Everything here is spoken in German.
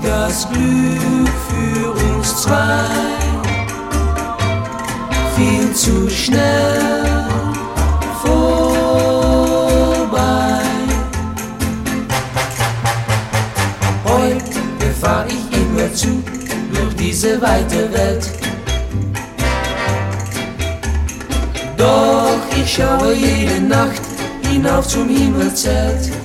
das Glück für uns zwei viel zu schnell vorbei. Heute fahr ich immer zu durch diese weite Welt. Doch ich schaue jede Nacht hinauf zum Himmelszelt.